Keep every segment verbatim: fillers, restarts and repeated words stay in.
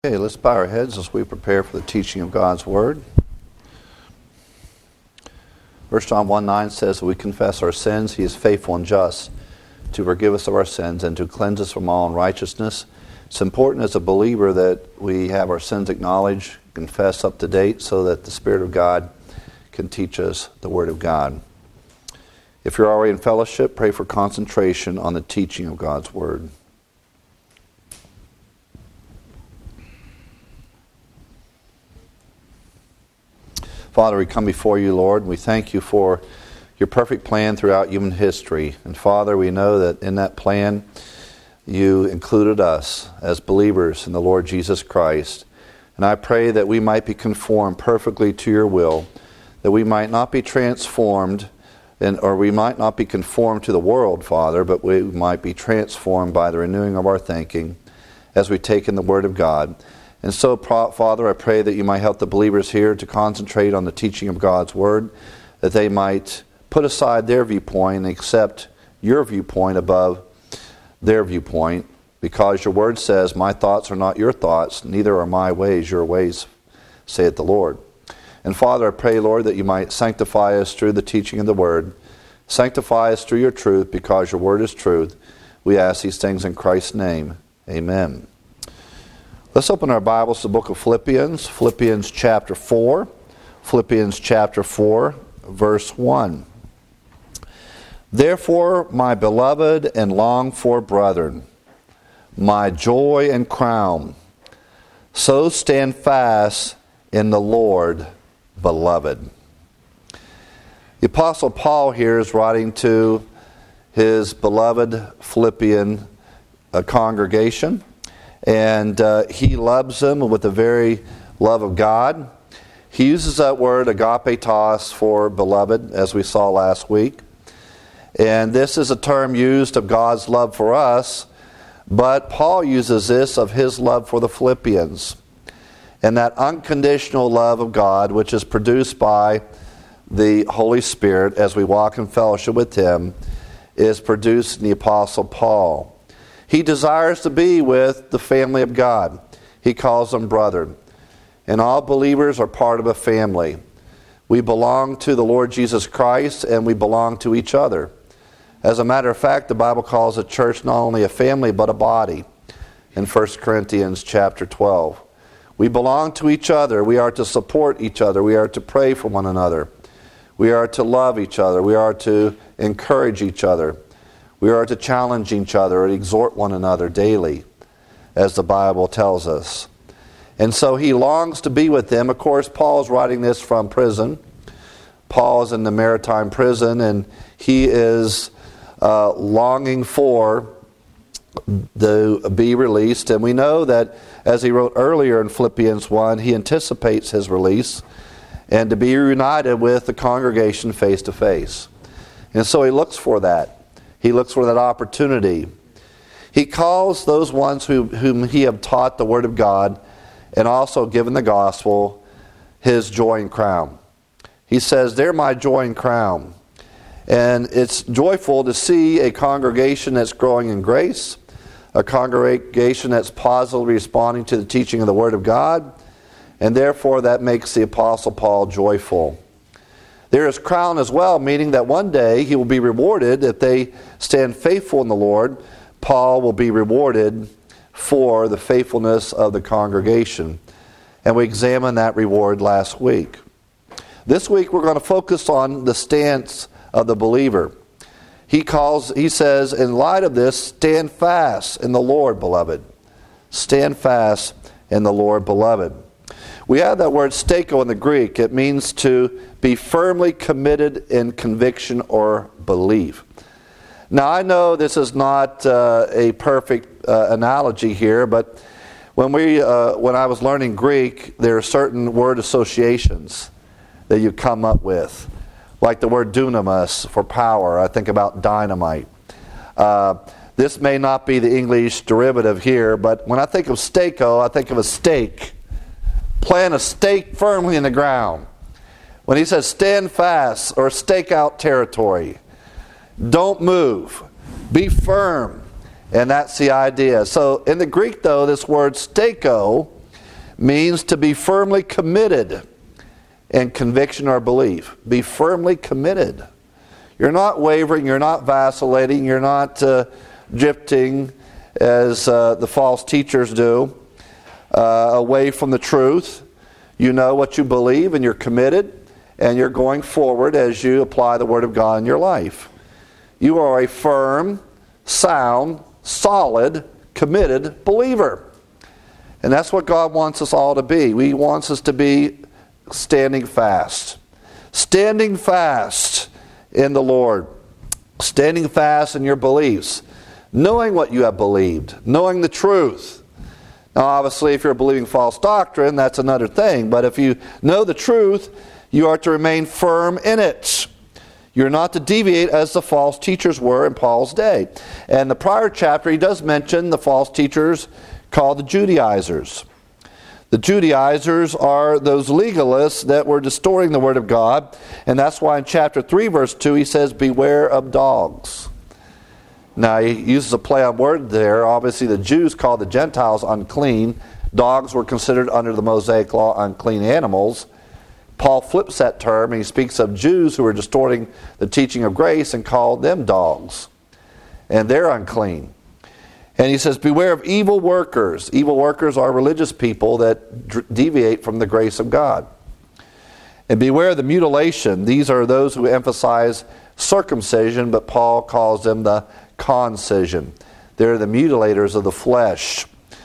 Okay, let's bow our heads as we prepare for the teaching of God's Word. First John one nine says, if we confess our sins, He is faithful and just to forgive us of our sins and to cleanse us from all unrighteousness. It's important as a believer that we have our sins acknowledged, confessed up to date, so that the Spirit of God can teach us the Word of God. If you're already in fellowship, pray for concentration on the teaching of God's Word. Father, we come before you, Lord, and we thank you for your perfect plan throughout human history. And Father, we know that in that plan, you included us as believers in the Lord Jesus Christ. And I pray that we might be conformed perfectly to your will, that we might not be transformed, and, or we might not be conformed to the world, Father, but we might be transformed by the renewing of our thinking as we take in the Word of God. And so, Father, I pray that you might help the believers here to concentrate on the teaching of God's Word, that they might put aside their viewpoint and accept your viewpoint above their viewpoint, because your Word says, my thoughts are not your thoughts, neither are my ways your ways, saith the Lord. And Father, I pray, Lord, that you might sanctify us through the teaching of the Word. Sanctify us through your truth, because your Word is truth. We ask these things in Christ's name. Amen. Let's open our Bibles to the book of Philippians, Philippians chapter four, Philippians chapter four, verse one. Therefore, my beloved and longed for brethren, my joy and crown, so stand fast in the Lord, beloved. The Apostle Paul here is writing to his beloved Philippian uh, congregation. And uh, he loves them with the very love of God. He uses that word agapetos for beloved, as we saw last week. And this is a term used of God's love for us, but Paul uses this of his love for the Philippians. And that unconditional love of God, which is produced by the Holy Spirit as we walk in fellowship with Him, is produced in the Apostle Paul. He desires to be with the family of God. He calls them brethren. And all believers are part of a family. We belong to the Lord Jesus Christ, and we belong to each other. As a matter of fact, the Bible calls a church not only a family, but a body in First Corinthians chapter twelve. We belong to each other. We are to support each other. We are to pray for one another. We are to love each other. We are to encourage each other. We are to challenge each other and exhort one another daily, as the Bible tells us. And so he longs to be with them. Of course, Paul's writing this from prison. Paul's in the maritime prison, and he is uh, longing for to be released. And we know that, as he wrote earlier in Philippians one, he anticipates his release and to be reunited with the congregation face to face. And so he looks for that. He looks for that opportunity. He calls those ones who, whom he have taught the Word of God and also given the gospel his joy and crown. He says, they're my joy and crown. And it's joyful to see a congregation that's growing in grace, a congregation that's positively responding to the teaching of the Word of God, and therefore that makes the Apostle Paul joyful. There is crown as well, meaning that one day he will be rewarded if they stand faithful in the Lord. Paul will be rewarded for the faithfulness of the congregation. And we examined that reward last week. This week we're going to focus on the stance of the believer. He calls, he says, in light of this, stand fast in the Lord, beloved. Stand fast in the Lord, beloved. We have that word stako in the Greek. It means to be firmly committed in conviction or belief. Now, I know this is not uh, a perfect uh, analogy here, but when we, uh, when I was learning Greek, there are certain word associations that you come up with, like the word dunamis for power. I think about dynamite. Uh, this may not be the English derivative here, but when I think of stako, I think of a stake. Plant a stake firmly in the ground. When he says stand fast or stake out territory, don't move, be firm. And that's the idea. So in the Greek, though, this word stako means to be firmly committed in conviction or belief. Be firmly committed. You're not wavering, you're not vacillating, you're not uh, drifting as uh, the false teachers do, uh, away from the truth. You know what you believe and you're committed, and you're going forward as you apply the Word of God in your life. You are a firm, sound, solid, committed believer. And that's what God wants us all to be. He wants us to be standing fast. Standing fast in the Lord. Standing fast in your beliefs. Knowing what you have believed. Knowing the truth. Now obviously if you're believing false doctrine, that's another thing. But if you know the truth, you are to remain firm in it. You're not to deviate as the false teachers were in Paul's day. And the prior chapter, he does mention the false teachers called the Judaizers. The Judaizers are those legalists that were distorting the Word of God. And that's why in chapter three, verse two, he says, beware of dogs. Now, he uses a play on word there. Obviously, the Jews called the Gentiles unclean. Dogs were considered under the Mosaic law unclean animals. Paul flips that term, and he speaks of Jews who were distorting the teaching of grace and called them dogs. And they're unclean. And he says, beware of evil workers. Evil workers are religious people that d- deviate from the grace of God. And beware of the mutilation. These are those who emphasize circumcision, but Paul calls them the concision. They're the mutilators of the flesh.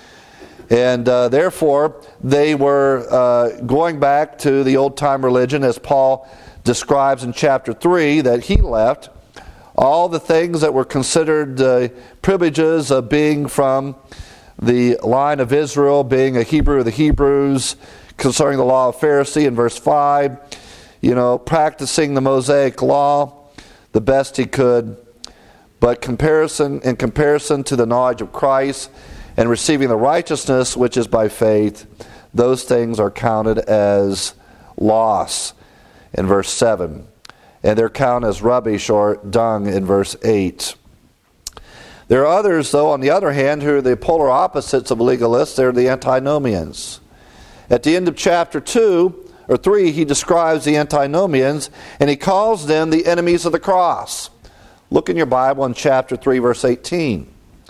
And uh, therefore, they were uh, going back to the old-time religion, as Paul describes in chapter three, that he left. All the things that were considered uh, privileges of being from the line of Israel, being a Hebrew of the Hebrews, concerning the law of Pharisee in verse five, you know, practicing the Mosaic law the best he could, but comparison in comparison to the knowledge of Christ and receiving the righteousness which is by faith, those things are counted as loss in verse seven. And they're counted as rubbish or dung in verse eight. There are others, though, on the other hand, who are the polar opposites of legalists. They're the antinomians. At the end of chapter two or three, he describes the antinomians, and he calls them the enemies of the cross. Look in your Bible in chapter three, verse eighteen.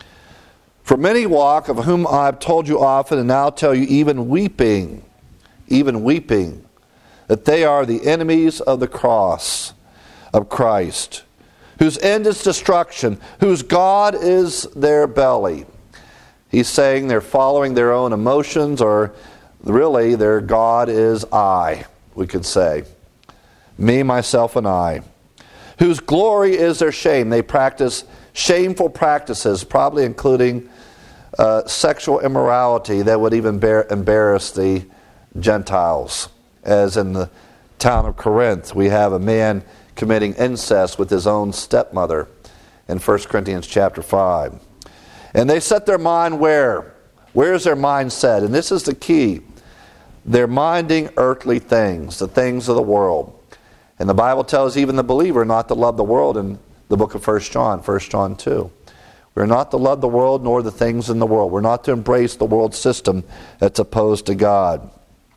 For many walk, of whom I have told you often, and now tell you even weeping, even weeping, that they are the enemies of the cross of Christ, whose end is destruction, whose God is their belly. He's saying they're following their own emotions, or really their God is I, we could say. Me, myself, and I. Whose glory is their shame. They practice shameful practices, probably including uh, sexual immorality that would even bear, embarrass the Gentiles. As in the town of Corinth, we have a man committing incest with his own stepmother in First Corinthians chapter five. And they set their mind where? Where is their mind set? And this is the key. They're minding earthly things, the things of the world. And the Bible tells even the believer not to love the world in the book of First John, First John two. We're not to love the world nor the things in the world. We're not to embrace the world system that's opposed to God.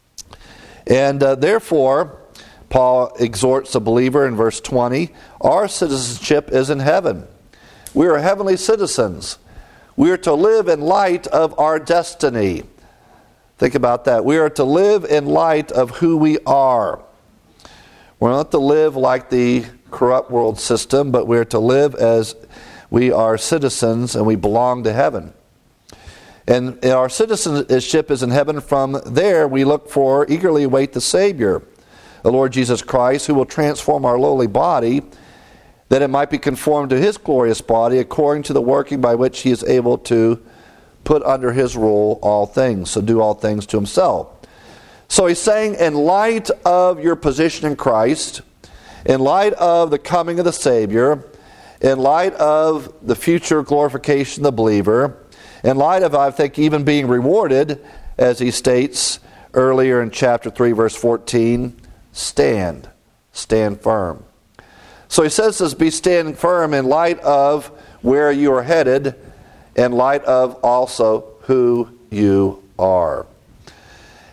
And uh, therefore, Paul exhorts the believer in verse twenty, our citizenship is in heaven. We are heavenly citizens. We are to live in light of our destiny. Think about that. We are to live in light of who we are. We're not to live like the corrupt world system, but we're to live as we are citizens and we belong to heaven. And our citizenship is in heaven. From there we look for, eagerly await the Savior, the Lord Jesus Christ, who will transform our lowly body, that it might be conformed to His glorious body, according to the working by which He is able to put under His rule all things, so do all things to Himself. So he's saying, in light of your position in Christ, in light of the coming of the Savior, in light of the future glorification of the believer, in light of, I think, even being rewarded, as he states earlier in chapter three, verse fourteen, stand, stand firm. So he says this, be standing firm in light of where you are headed, in light of also who you are.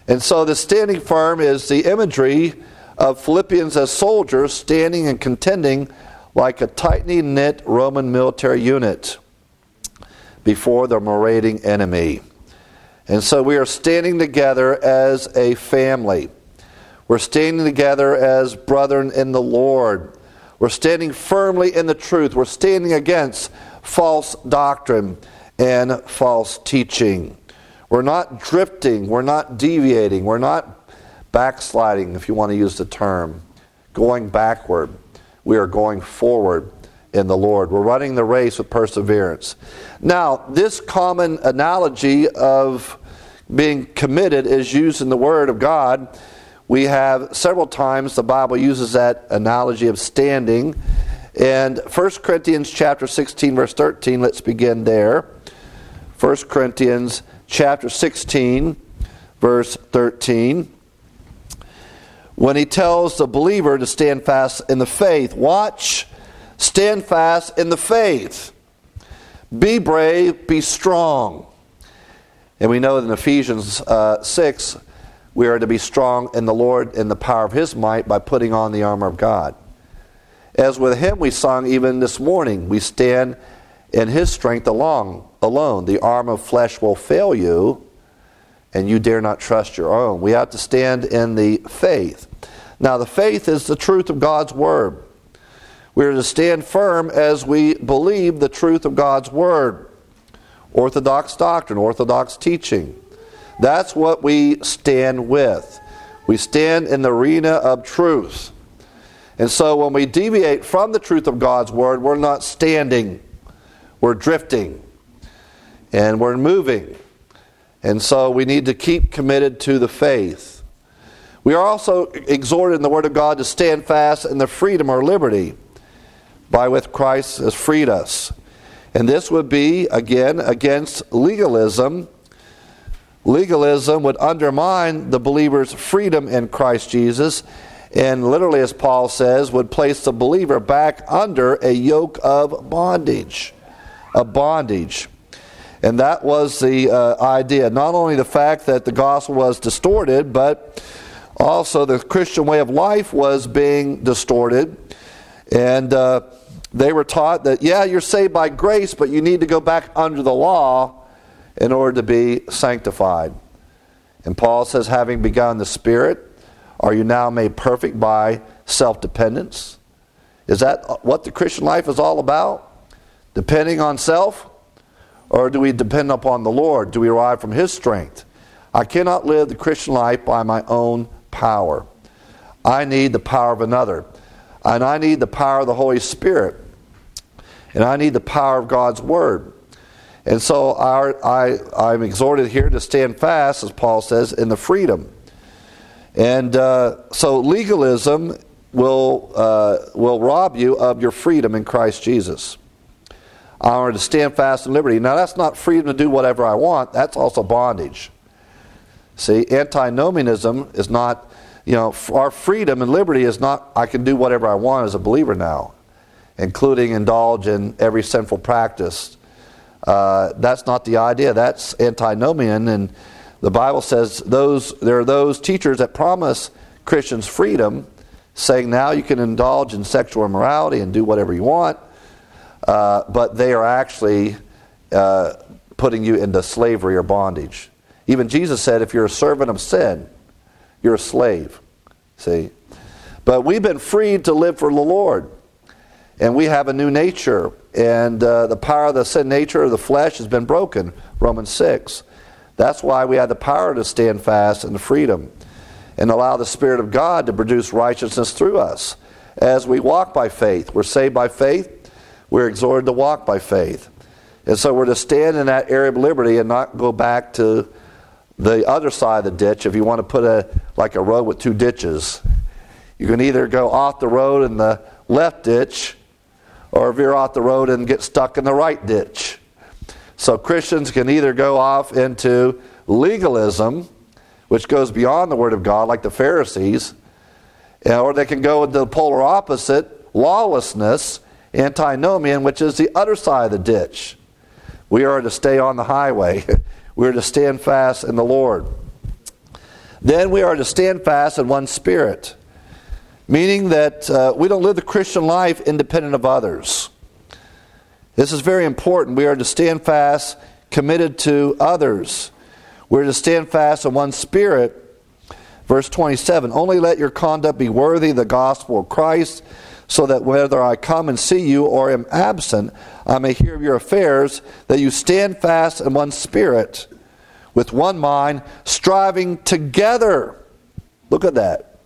And so the standing firm is the imagery of Philippians as soldiers standing and contending like a tightly knit Roman military unit before the marauding enemy. And so we are standing together as a family. We're standing together as brethren in the Lord. We're standing firmly in the truth. We're standing against false doctrine and false teaching. We're not drifting. We're not deviating. We're not backsliding, if you want to use the term, going backward. We are going forward in the Lord. We're running the race with perseverance. Now, this common analogy of being committed is used in the Word of God. We have several times the Bible uses that analogy of standing. And First Corinthians chapter sixteen, verse thirteen, let's begin there. First Corinthians chapter sixteen, verse thirteen. When he tells the believer to stand fast in the faith, watch, stand fast in the faith. Be brave, be strong. And we know that in Ephesians uh, six, we are to be strong in the Lord in the power of His might by putting on the armor of God. As with him we sung even this morning, we stand in His strength alone. alone. The arm of flesh will fail you, and you dare not trust your own. We have to stand in the faith. Now the faith is the truth of God's Word. We are to stand firm as we believe the truth of God's Word. Orthodox doctrine, orthodox teaching. That's what we stand with. We stand in the arena of truth. And so when we deviate from the truth of God's Word, we're not standing. We're drifting. And we're moving. And so we need to keep committed to the faith. We are also exhorted in the Word of God to stand fast in the freedom or liberty by which Christ has freed us. And this would be, again, against legalism. Legalism would undermine the believer's freedom in Christ Jesus, and literally, as Paul says, would place the believer back under a yoke of bondage. A bondage. And that was the uh, idea. Not only the fact that the gospel was distorted, but also the Christian way of life was being distorted. And uh, they were taught that, yeah, you're saved by grace, but you need to go back under the law in order to be sanctified. And Paul says, having begun the Spirit, are you now made perfect by self-dependence? Is that what the Christian life is all about? Depending on self? Or do we depend upon the Lord? Do we rely from His strength? I cannot live the Christian life by my own power. I need the power of another. And I need the power of the Holy Spirit. And I need the power of God's Word. And so our, I, I'm exhorted here to stand fast, as Paul says, in the freedom. And uh, so legalism will uh, will rob you of your freedom in Christ Jesus. I want to stand fast in liberty. Now that's not freedom to do whatever I want. That's also bondage. See, antinomianism is not, you know, our freedom and liberty is not, I can do whatever I want as a believer now, including indulge in every sinful practice. Uh, that's not the idea. That's antinomian, and the Bible says those there are those teachers that promise Christians freedom, saying now you can indulge in sexual immorality and do whatever you want, uh, but they are actually uh, putting you into slavery or bondage. Even Jesus said, if you're a servant of sin, you're a slave. See? But we've been freed to live for the Lord. And we have a new nature. And uh, the power of the sin nature of the flesh has been broken. Romans six. That's why we have the power to stand fast in the freedom. And allow the Spirit of God to produce righteousness through us. As we walk by faith. We're saved by faith. We're exhorted to walk by faith. And so we're to stand in that area of liberty and not go back to the other side of the ditch. If you want to put a like a road with two ditches, you can either go off the road in the left ditch, or veer off the road and get stuck in the right ditch. So Christians can either go off into legalism, which goes beyond the Word of God, like the Pharisees, or they can go into the polar opposite, lawlessness, antinomian, which is the other side of the ditch. We are to stay on the highway. We are to stand fast in the Lord. Then we are to stand fast in one spirit, meaning that uh, we don't live the Christian life independent of others. This is very important. We are to stand fast, committed to others. We're to stand fast in one spirit. Verse twenty-seven, only let your conduct be worthy of the gospel of Christ, so that whether I come and see you or am absent, I may hear of your affairs, that you stand fast in one spirit, with one mind, striving together. Look at that.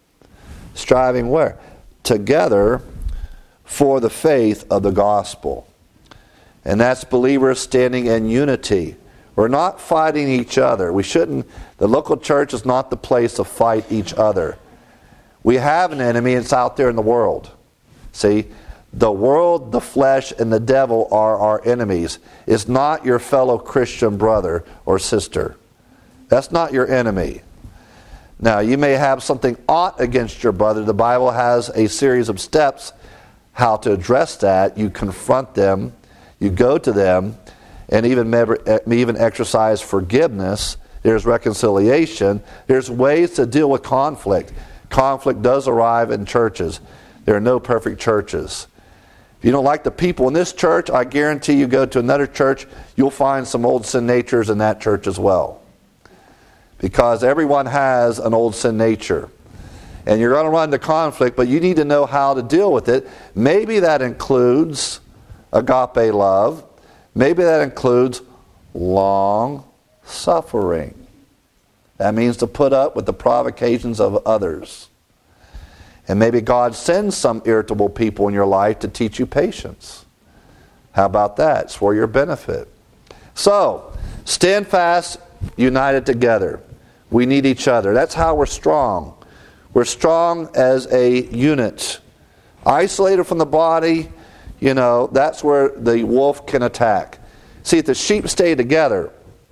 Striving where? Together for the faith of the gospel. And that's believers standing in unity. We're not fighting each other. We shouldn't. The local church is not the place to fight each other. We have an enemy, it's out there in the world. See, the world, the flesh, and the devil are our enemies. It's not your fellow Christian brother or sister. That's not your enemy. Now, you may have something ought against your brother. The Bible has a series of steps how to address that. You confront them, you go to them, and even, even exercise forgiveness. There's reconciliation. There's ways to deal with conflict. Conflict does arrive in churches. There are no perfect churches. If you don't like the people in this church, I guarantee you go to another church, you'll find some old sin natures in that church as well. Because everyone has an old sin nature. And you're going to run into conflict, but you need to know how to deal with it. Maybe that includes agape love. Maybe that includes long suffering. That means to put up with the provocations of others. And maybe God sends some irritable people in your life to teach you patience. How about that? It's for your benefit. So, stand fast, united together. We need each other. That's how we're strong. We're strong as a unit. Isolated from the body, you know, that's where the wolf can attack. See, if the sheep stay together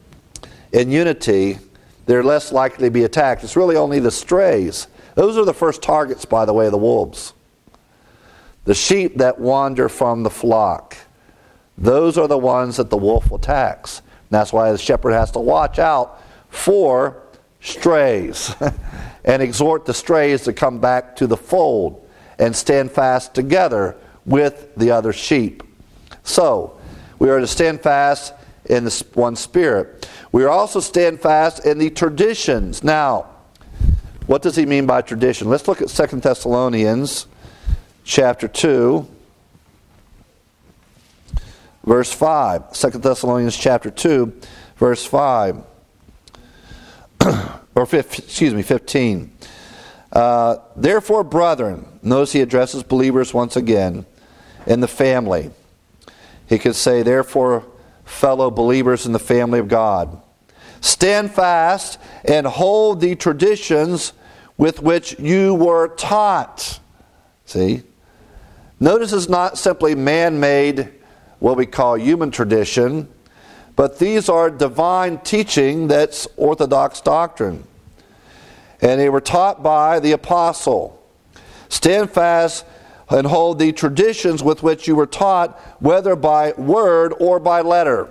in unity, they're less likely to be attacked. It's really only the strays. Those are the first targets, by the way, of the wolves. The sheep that wander from the flock. Those are the ones that the wolf attacks. And that's why the shepherd has to watch out for strays and exhort the strays to come back to the fold and stand fast together with the other sheep. So, we are to stand fast in the one spirit. We are also stand fast in the traditions. Now, what does he mean by tradition? Let's look at Second Thessalonians chapter two, verse five. Second Thessalonians chapter two, verse five. or excuse me, fifteen. Uh, Therefore, brethren, notice he addresses believers once again in the family. He could say, therefore, fellow believers in the family of God, stand fast and hold the traditions with which you were taught. See? Notice it's not simply man-made, what we call human tradition, but these are divine teaching that's orthodox doctrine. And they were taught by the apostle. Stand fast and hold the traditions with which you were taught, whether by word or by letter.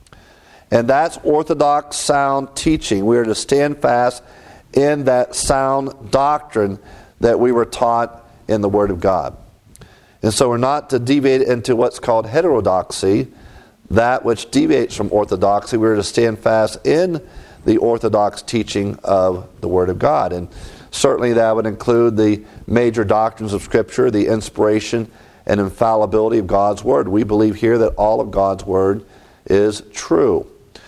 And that's orthodox sound teaching. We are to stand fast in that sound doctrine that we were taught in the Word of God. And so we're not to deviate into what's called heterodoxy, that which deviates from orthodoxy. We're to stand fast in the orthodox teaching of the Word of God. And certainly that would include the major doctrines of Scripture, the inspiration and infallibility of God's Word. We believe here that all of God's Word is true.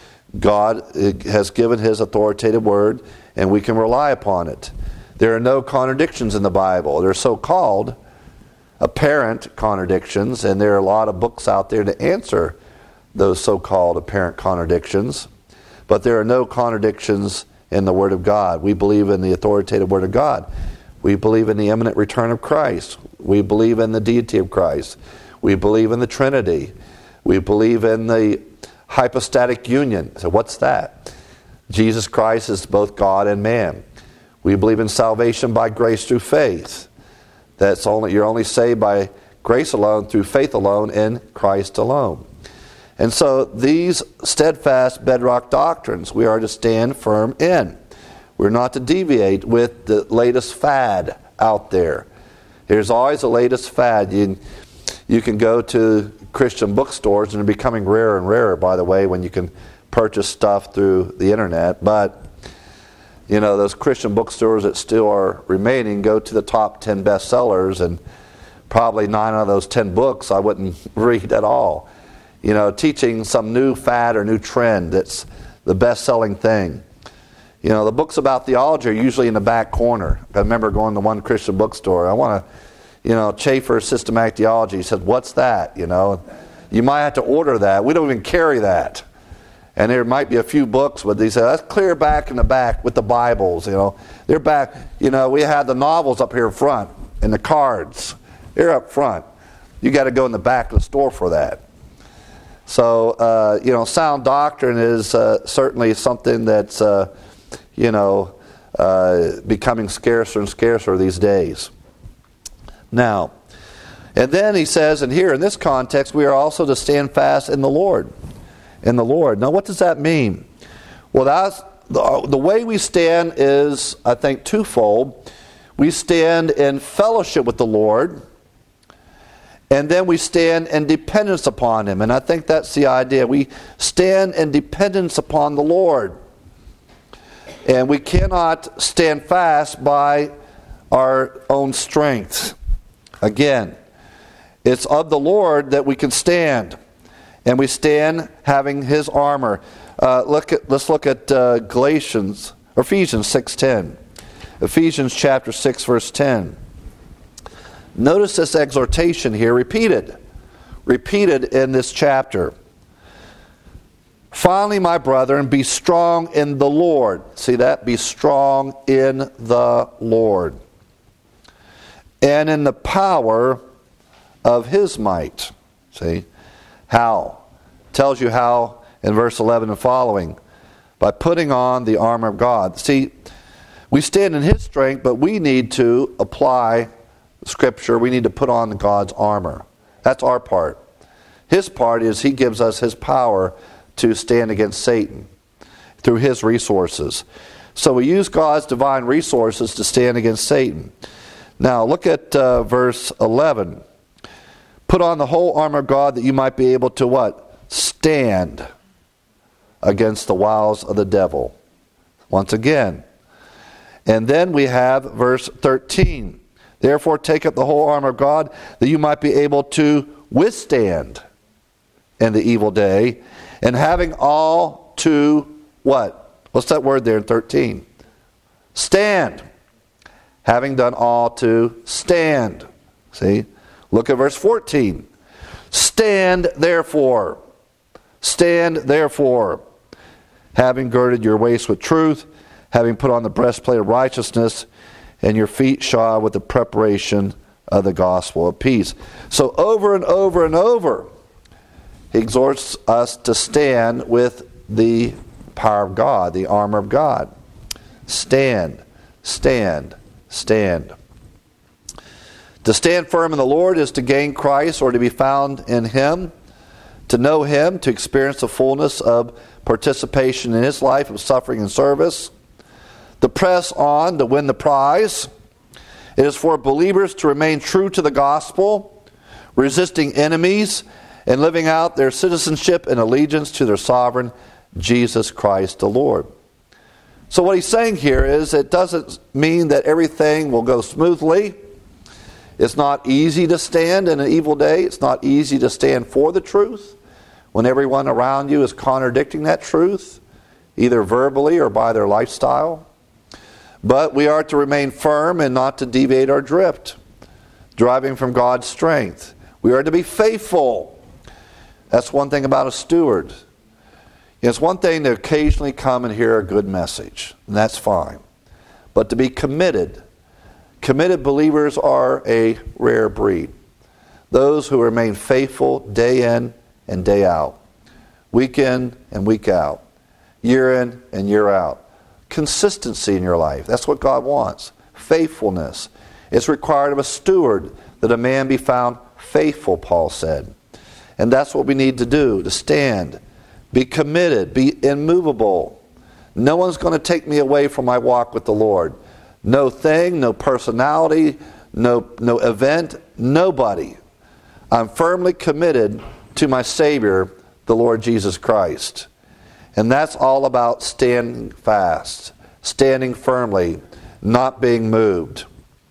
God has given His authoritative Word, and we can rely upon it. There are no contradictions in the Bible. They're so-called apparent contradictions, and there are a lot of books out there to answer those so-called apparent contradictions. But there are no contradictions in the Word of God. We believe in the authoritative Word of God. We believe in the imminent return of Christ. We believe in the deity of Christ. We believe in the Trinity. We believe in the hypostatic union. So what's that? Jesus Christ is both God and man. We believe in salvation by grace through faith. That's only you're only saved by grace alone, through faith alone, in Christ alone. And so these steadfast bedrock doctrines we are to stand firm in. We're not to deviate with the latest fad out there. There's always the latest fad. You, you can go to Christian bookstores, and they're becoming rarer and rarer, by the way, when you can purchase stuff through the internet. But, you know, those Christian bookstores that still are remaining, go to the top ten bestsellers, and probably nine out of those ten books I wouldn't read at all. You know, teaching some new fad or new trend that's the best-selling thing. You know, the books about theology are usually in the back corner. I remember going to one Christian bookstore. I want to, you know, Chafer's Systematic Theology. He said, "What's that?" You know, you might have to order that. We don't even carry that. And there might be a few books, but they said, "That's clear back in the back with the Bibles." You know, they're back. You know, we had the novels up here in front and the cards. They're up front. You got to go in the back of the store for that. So, uh, you know, sound doctrine is uh, certainly something that's, uh, you know, uh, becoming scarcer and scarcer these days. Now, and then he says, and here in this context, we are also to stand fast in the Lord. In the Lord. Now, what does that mean? Well, that's the, the way we stand is, I think, twofold. We stand in fellowship with the Lord, and then we stand in dependence upon Him. And I think that's the idea. We stand in dependence upon the Lord. And we cannot stand fast by our own strength. Again, it's of the Lord that we can stand. And we stand having His armor. Uh, look at, let's look at uh, Galatians, or Ephesians six ten. Ephesians chapter six, verse ten. Notice this exhortation here, repeated. Repeated in this chapter. "Finally, my brethren, be strong in the Lord." See that? Be strong in the Lord. "And in the power of His might." See? How? Tells you how in verse eleven and following. By putting on the armor of God. See, we stand in His strength, but we need to apply Scripture. We need to put on God's armor. That's our part. His part is He gives us His power to stand against Satan through His resources. So we use God's divine resources to stand against Satan. Now look at uh, verse eleven. "Put on the whole armor of God that you might be able to" what? "Stand against the wiles of the devil." Once again. And then we have verse thirteen. "Therefore take up the whole armor of God that you might be able to withstand in the evil day, and having all to" what? What's that word there in thirteen? "Stand." Having done all to stand. See? Look at verse fourteen. "Stand therefore. Stand therefore. Having girded your waist with truth, having put on the breastplate of righteousness, and your feet shod with the preparation of the gospel of peace." So over and over and over, he exhorts us to stand with the power of God, the armor of God. Stand, stand, stand. To stand firm in the Lord is to gain Christ, or to be found in Him, to know Him, to experience the fullness of participation in His life of suffering and service, to press on to win the prize. It is for believers to remain true to the gospel, resisting enemies, and living out their citizenship and allegiance to their sovereign, Jesus Christ the Lord. So what he's saying here is it doesn't mean that everything will go smoothly. It's not easy to stand in an evil day. It's not easy to stand for the truth when everyone around you is contradicting that truth, either verbally or by their lifestyle. But we are to remain firm and not to deviate or drift, driving from God's strength. We are to be faithful. That's one thing about a steward. It's one thing to occasionally come and hear a good message, and that's fine. But to be committed, committed believers are a rare breed. Those who remain faithful day in and day out, week in and week out, year in and year out. Consistency in your life. That's what God wants. Faithfulness. It's required of a steward that a man be found faithful, Paul said. And that's what we need to do, to stand, be committed, be immovable, No one's going to take me away from my walk with the Lord. No thing, no personality, no, no event, nobody. I'm firmly committed to my Savior, the Lord Jesus Christ. And that's all about standing fast, standing firmly, not being moved.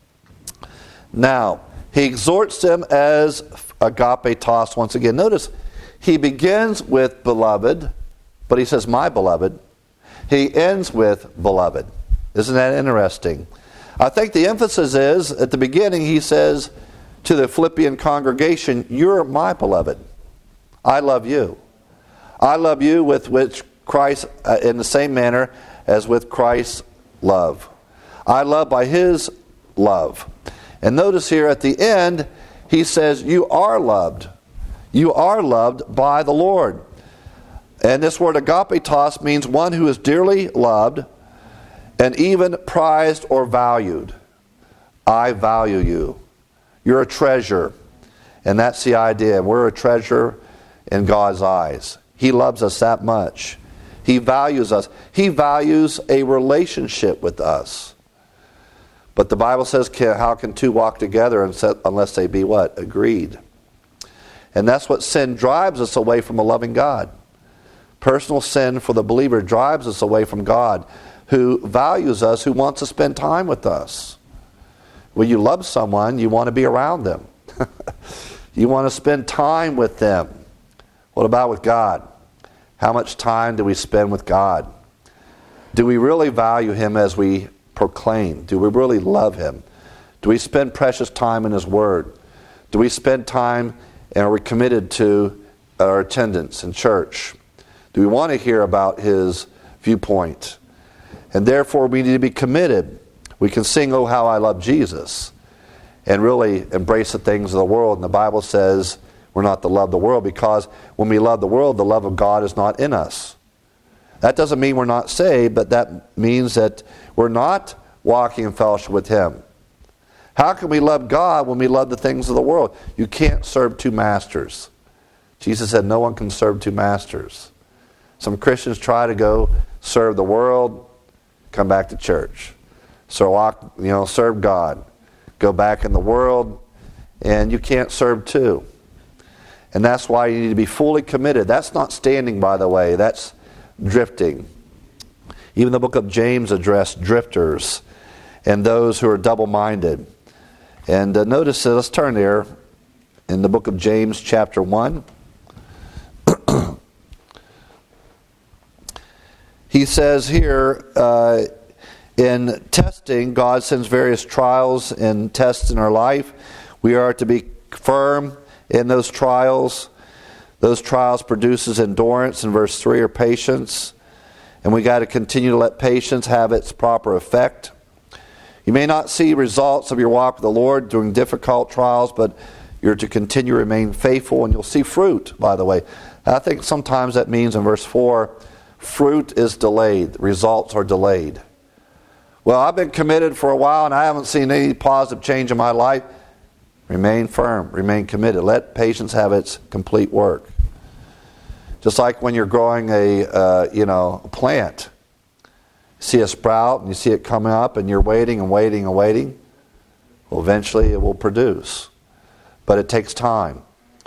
Now, he exhorts them as agapetos once again. Notice, he begins with beloved, but he says, my beloved. He ends with beloved. Isn't that interesting? I think the emphasis is, at the beginning, he says to the Philippian congregation, you're my beloved. I love you. I love you with which Christ, uh, in the same manner as with Christ's love. I love by his love. And notice here at the end, he says, you are loved. You are loved by the Lord. And this word agapetos means one who is dearly loved and even prized or valued. I value you. You're a treasure. And that's the idea. We're a treasure in God's eyes. He loves us that much. He values us. He values a relationship with us. But the Bible says, how can two walk together unless they be what? Agreed. And that's what sin drives us away from a loving God. Personal sin for the believer drives us away from God, who values us, who wants to spend time with us. When you love someone, you want to be around them. You want to spend time with them. What about with God? How much time do we spend with God? Do we really value him as we proclaim? Do we really love him? Do we spend precious time in his word? Do we spend time and are we committed to our attendance in church? Do we want to hear about his viewpoint? And therefore we need to be committed. We can sing, oh, how I love Jesus, and really embrace the things of the world. And the Bible says we're not to love the world, because when we love the world, the love of God is not in us. That doesn't mean we're not saved, but that means that we're not walking in fellowship with him. How can we love God when we love the things of the world? You can't serve two masters. Jesus said no one can serve two masters. Some Christians try to go serve the world, come back to church. So, you know, serve God. Go back in the world, and you can't serve two. And that's why you need to be fully committed. That's not standing, by the way. That's drifting. Even the book of James addressed drifters and those who are double-minded. And uh, notice, uh, let's turn there in the book of James chapter one. He says here, uh, in testing, God sends various trials and tests in our life. We are to be firm in those trials. Those trials produces endurance in verse three, or patience. And we got to continue to let patience have its proper effect. You may not see results of your walk with the Lord during difficult trials, but you're to continue to remain faithful, and you'll see fruit, by the way. I think sometimes that means in verse four, fruit is delayed. Results are delayed. Well, I've been committed for a while and I haven't seen any positive change in my life. Remain firm. Remain committed. Let patience have its complete work. Just like when you're growing a, uh, you know, a plant. You see a sprout and you see it coming up and you're waiting and waiting and waiting. Well, eventually it will produce. But it takes time.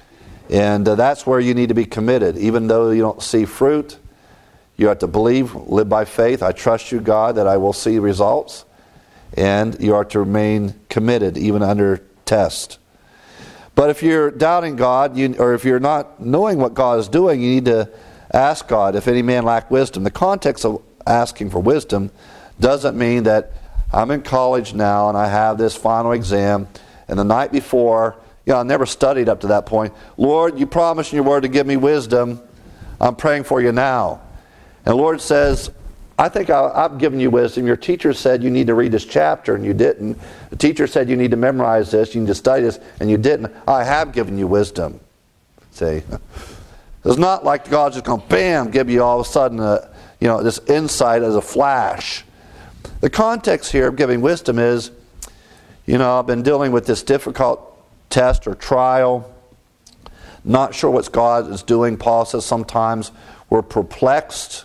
And uh, that's where you need to be committed. Even though you don't see fruit, you have to believe, live by faith. I trust you, God, that I will see results. And you are to remain committed even under test. But if you're doubting God, you, or if you're not knowing what God is doing, you need to ask God, if any man lack wisdom. The context of asking for wisdom doesn't mean that I'm in college now and I have this final exam, and the night before, you know, I never studied up to that point. Lord, you promised in your word to give me wisdom. I'm praying for you now. And the Lord says, I think I, I've given you wisdom. Your teacher said you need to read this chapter, and you didn't. The teacher said you need to memorize this, you need to study this, and you didn't. I have given you wisdom. See? It's not like God's just going to, bam, give you all of a sudden a, you know, this insight as a flash. The context here of giving wisdom is, you know, I've been dealing with this difficult test or trial. Not sure what God is doing. Paul says sometimes we're perplexed,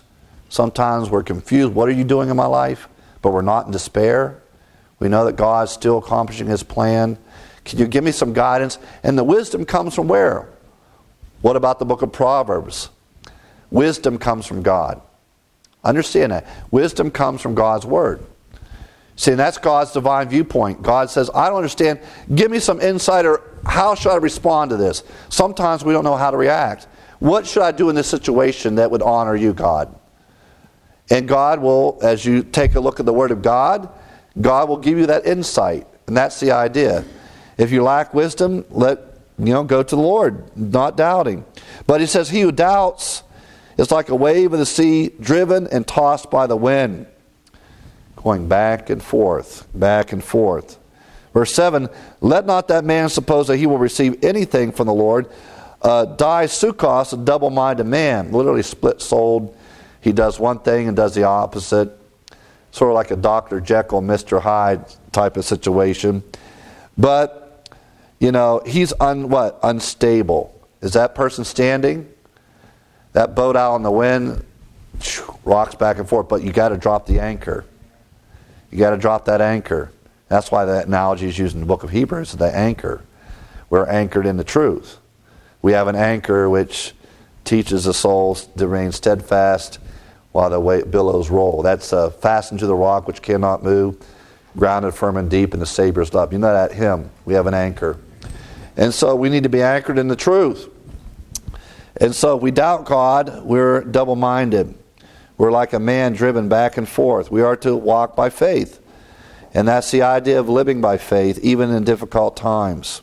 Sometimes we're confused. What are you doing in my life? But we're not in despair. We know that God's still accomplishing His plan. Can you give me some guidance? And the wisdom comes from where? What about the book of Proverbs? Wisdom comes from God. Understand that. Wisdom comes from God's Word. See, and that's God's divine viewpoint. God says, I don't understand. Give me some insight, or how should I respond to this? Sometimes we don't know how to react. What should I do in this situation that would honor you, God? And God will, as you take a look at the Word of God, God will give you that insight. And that's the idea. If you lack wisdom, let you know, go to the Lord, not doubting. But He says, he who doubts is like a wave of the sea, driven and tossed by the wind, going back and forth, back and forth. Verse seven, let not that man suppose that he will receive anything from the Lord. Uh, Diasukos, a double-minded man, literally split-souled. He does one thing and does the opposite. Sort of like a Doctor Jekyll, Mister Hyde type of situation. But, you know, he's un, what? Unstable. Is that person standing? That boat out on the wind rocks back and forth, but you got to drop the anchor. You got to drop that anchor. That's why that analogy is used in the book of Hebrews, the anchor. We're anchored in the truth. We have an anchor which teaches the soul to remain steadfast while the billows roll. That's uh, fastened to the rock which cannot move, grounded firm and deep in the Savior's love. You know that hymn. We have an anchor. And so we need to be anchored in the truth. And so if we doubt God, we're double-minded. We're like a man driven back and forth. We are to walk by faith. And that's the idea of living by faith, even in difficult times.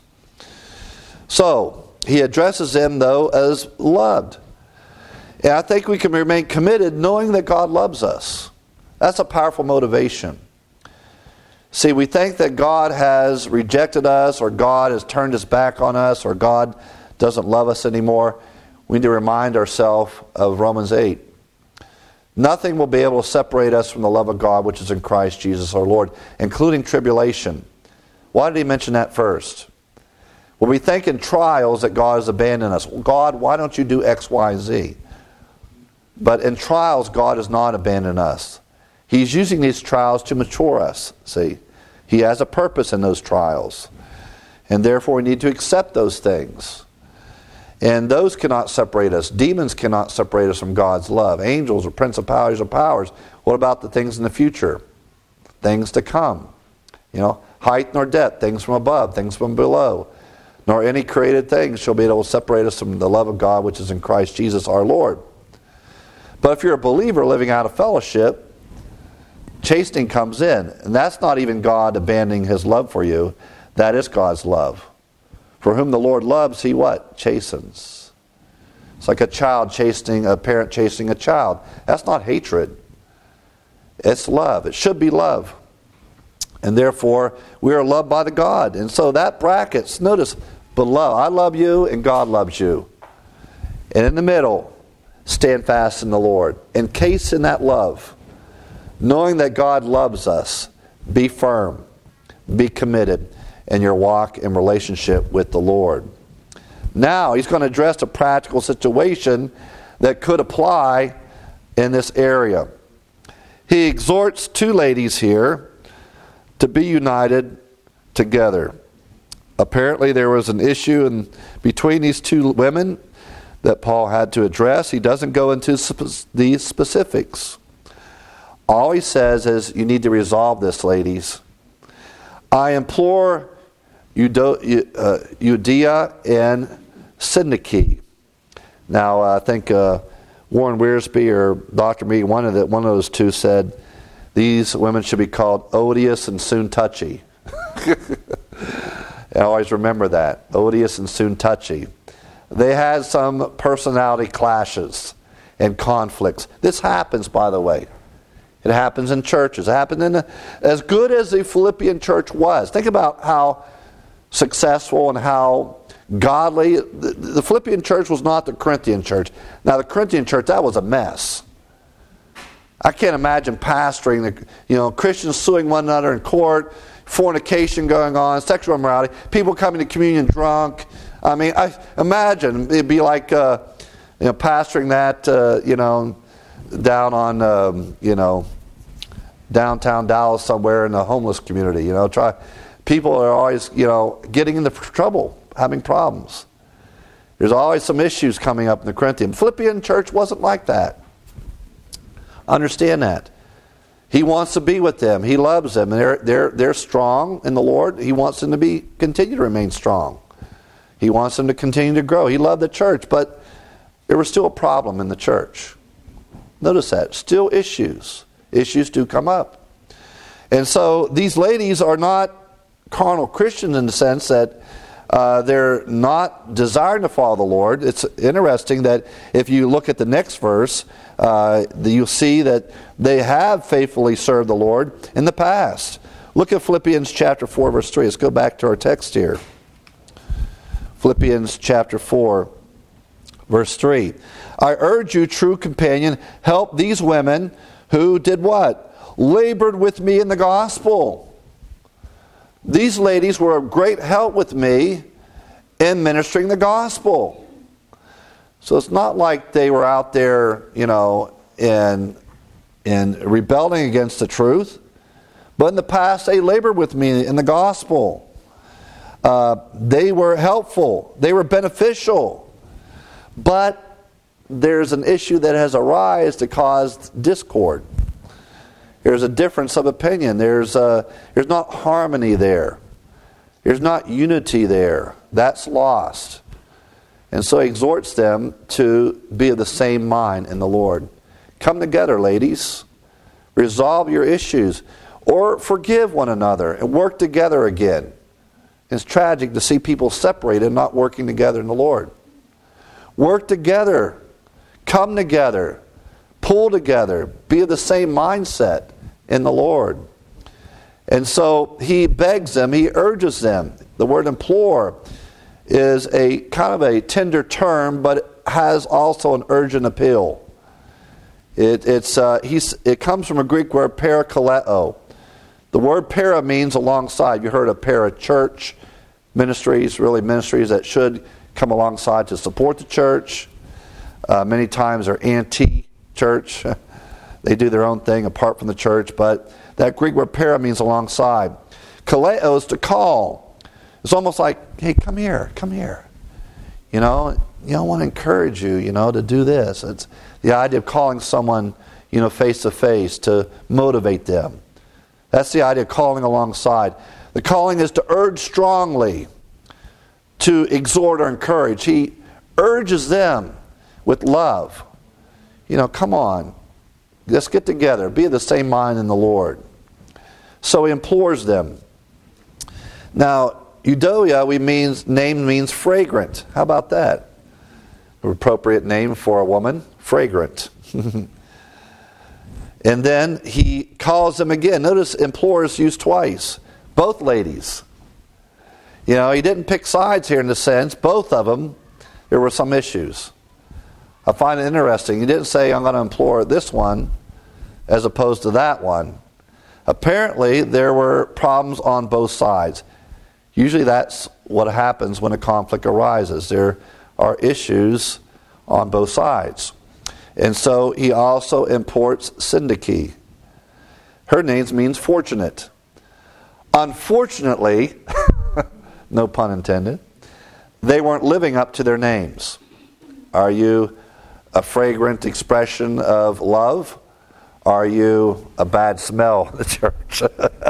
So, he addresses them, though, as loved. And I think we can remain committed knowing that God loves us. That's a powerful motivation. See, we think that God has rejected us, or God has turned His back on us, or God doesn't love us anymore. We need to remind ourselves of Romans eight. Nothing will be able to separate us from the love of God which is in Christ Jesus our Lord, including tribulation. Why did he mention that first? Well, we think in trials that God has abandoned us. God, why don't you do X, Y, and Z? But in trials, God has not abandoned us. He's using these trials to mature us, see. He has a purpose in those trials. And therefore we need to accept those things. And those cannot separate us. Demons cannot separate us from God's love. Angels or principalities or powers. What about the things in the future? Things to come. You know, height nor depth, things from above, things from below. Nor any created thing shall be able to separate us from the love of God which is in Christ Jesus our Lord. But if you're a believer living out of fellowship, chastening comes in. And that's not even God abandoning His love for you. That is God's love. For whom the Lord loves, He what? Chastens. It's like a child chastening, a parent chastening a child. That's not hatred. It's love. It should be love. And therefore, we are loved by the God. And so that brackets, notice, below, I love you and God loves you. And in the middle, stand fast in the Lord. Encase in that love. Knowing that God loves us, be firm, be committed in your walk and relationship with the Lord. Now, he's going to address a practical situation that could apply in this area. He exhorts two ladies here to be united together. Apparently there was an issue in, between these two women that Paul had to address. He doesn't go into sp- these specifics. All he says is, you need to resolve this, ladies. I implore Eudo- uh, Euodia and Syntyche. Now, I think uh, Warren Wiersbe or Doctor Mead, one of the, one of those two said, these women should be called odious and soon touchy. I always remember that. Odious and soon touchy. They had some personality clashes and conflicts. This happens, by the way. It happens in churches. It happened in the, as good as the Philippian church was. Think about how successful and how godly. The, the Philippian church was not the Corinthian church. Now, the Corinthian church, that was a mess. I can't imagine pastoring, the, you know, Christians suing one another in court, fornication going on, sexual immorality, people coming to communion drunk. I mean, I imagine it'd be like, uh, you know, pastoring that, uh, you know, down on, um, you know, downtown Dallas somewhere in the homeless community. You know, try. People are always, you know, getting into trouble, having problems. There's always some issues coming up in the Corinthian. Philippian church wasn't like that. Understand that. He wants to be with them. He loves them. They're, they're, they're strong in the Lord. He wants them to be continue to remain strong. He wants them to continue to grow. He loved the church, but there was still a problem in the church. Notice that. Still issues. Issues do come up. And so these ladies are not carnal Christians in the sense that uh, they're not desiring to follow the Lord. It's interesting that if you look at the next verse, uh, you'll see that they have faithfully served the Lord in the past. Look at Philippians chapter four, verse three. Let's go back to our text here. Philippians chapter four, verse three. I urge you, true companion, help these women who did what? Labored with me in the gospel. These ladies were of great help with me in ministering the gospel. So it's not like they were out there, you know, in, in rebelling against the truth. But in the past, they labored with me in the gospel. Uh, they were helpful. They were beneficial. But there's an issue that has arisen to cause discord. There's a difference of opinion. There's a, there's not harmony there. There's not unity there. That's lost. And so he exhorts them to be of the same mind in the Lord. Come together, ladies. Resolve your issues. Or forgive one another and work together again. It's tragic to see people separated and not working together in the Lord. Work together. Come together. Pull together. Be of the same mindset in the Lord. And so he begs them, he urges them. The word implore is a kind of a tender term, but it has also an urgent appeal. It, it's, uh, he's, it comes from a Greek word parakaleo. The word para means alongside. You heard of para church ministries, really ministries that should come alongside to support the church. Uh, many times they're anti-church. They do their own thing apart from the church, but that Greek word para means alongside. Kaleo is to call. It's almost like, hey, come here, come here. You know, you know, I want to encourage you, you know, to do this. It's the idea of calling someone, you know, face to face to motivate them. That's the idea of calling alongside. The calling is to urge strongly, to exhort or encourage. He urges them with love. You know, come on. Let's get together. Be of the same mind in the Lord. So he implores them. Now, Euodia, we means name means fragrant. How about that? An appropriate name for a woman, fragrant. And then he calls them again. Notice implores used twice. Both ladies. You know, he didn't pick sides here in the sense. Both of them, there were some issues. I find it interesting. He didn't say, I'm going to implore this one as opposed to that one. Apparently, there were problems on both sides. Usually that's what happens when a conflict arises. There are issues on both sides. And so he also imports Syntyche. Her name means fortunate. Unfortunately, no pun intended, they weren't living up to their names. Are you a fragrant expression of love? Are you a bad smell in the church?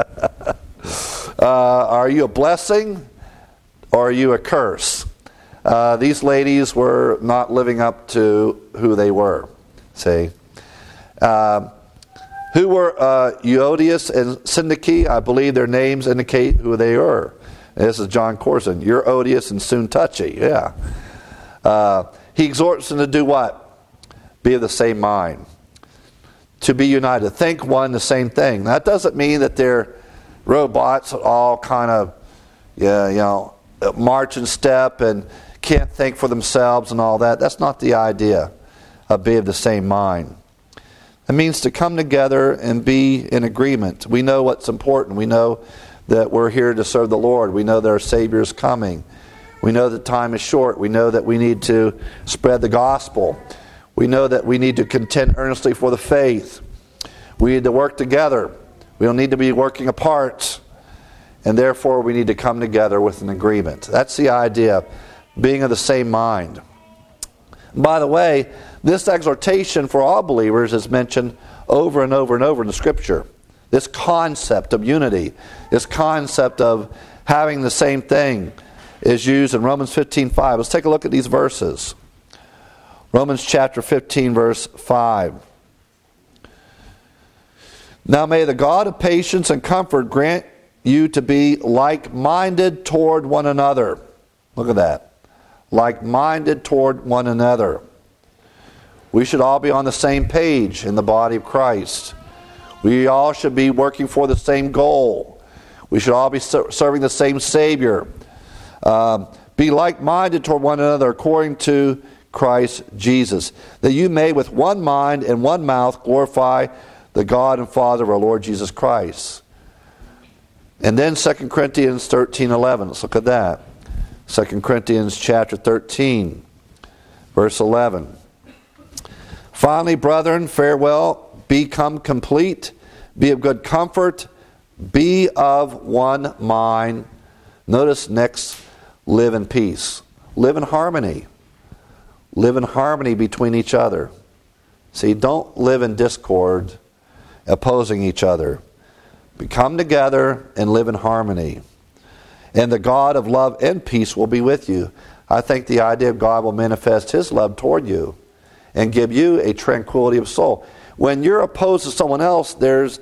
uh, are you a blessing or are you a curse? Uh, these ladies were not living up to who they were. See? Uh, who were uh, Euodias and Syntyche? I believe their names indicate who they were. This is John Corson. You're odious and soon touchy. Yeah. Uh, he exhorts them to do what? Be of the same mind. To be united. Think one the same thing. That doesn't mean that they're robots that all kind of, yeah, you know, march and step and can't think for themselves and all that. That's not the idea of be of the same mind. It means to come together and be in agreement. We know what's important. We know that we're here to serve the Lord. We know that our Savior is coming. We know that time is short. We know that we need to spread the gospel. We know that we need to contend earnestly for the faith. We need to work together. We don't need to be working apart. And therefore, we need to come together with an agreement. That's the idea, being of the same mind. By the way, this exhortation for all believers is mentioned over and over and over in the Scripture. This concept of unity, this concept of having the same thing is used in Romans fifteen five. Let's take a look at these verses. Romans chapter fifteen, verse five. Now may the God of patience and comfort grant you to be like-minded toward one another. Look at that. Like-minded toward one another. We should all be on the same page in the body of Christ. We all should be working for the same goal. We should all be serving the same Savior. Uh, be like-minded toward one another according to Christ Jesus, that you may with one mind and one mouth glorify the God and Father of our Lord Jesus Christ. And then Second Corinthians thirteen eleven. Let's look at that. Second Corinthians chapter thirteen, verse eleven. Finally, brethren, farewell, become complete, be of good comfort, be of one mind. Notice next, live in peace. Live in harmony. Live in harmony between each other. See, don't live in discord, opposing each other. But come together and live in harmony. And the God of love and peace will be with you. I think the idea of God will manifest His love toward you and give you a tranquility of soul. When you're opposed to someone else, there's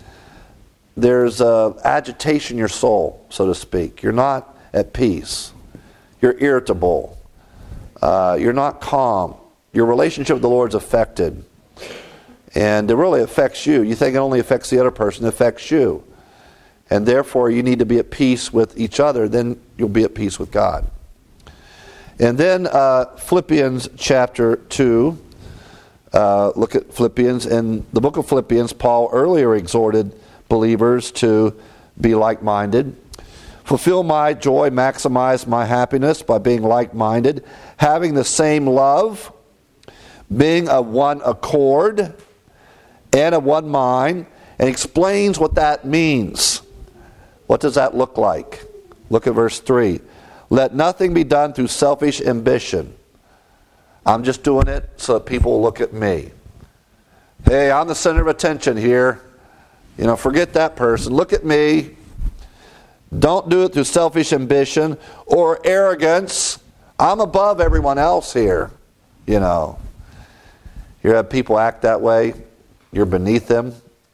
there's uh, agitation in your soul, so to speak. You're not at peace. You're irritable. Uh, you're not calm. Your relationship with the Lord is affected. And it really affects you. You think it only affects the other person, it affects you. And therefore you need to be at peace with each other, then you'll be at peace with God. And then uh, Philippians chapter two. Uh, look at Philippians. In the book of Philippians, Paul earlier exhorted believers to be like-minded. Fulfill my joy, maximize my happiness by being like-minded, having the same love, being of one accord, and of one mind, and explains what that means. What does that look like? Look at verse three. Let nothing be done through selfish ambition. I'm just doing it so that people will look at me. Hey, I'm the center of attention here. You know, forget that person. Look at me. Don't do it through selfish ambition or arrogance. I'm above everyone else here. You know. You have people act that way. You're beneath them.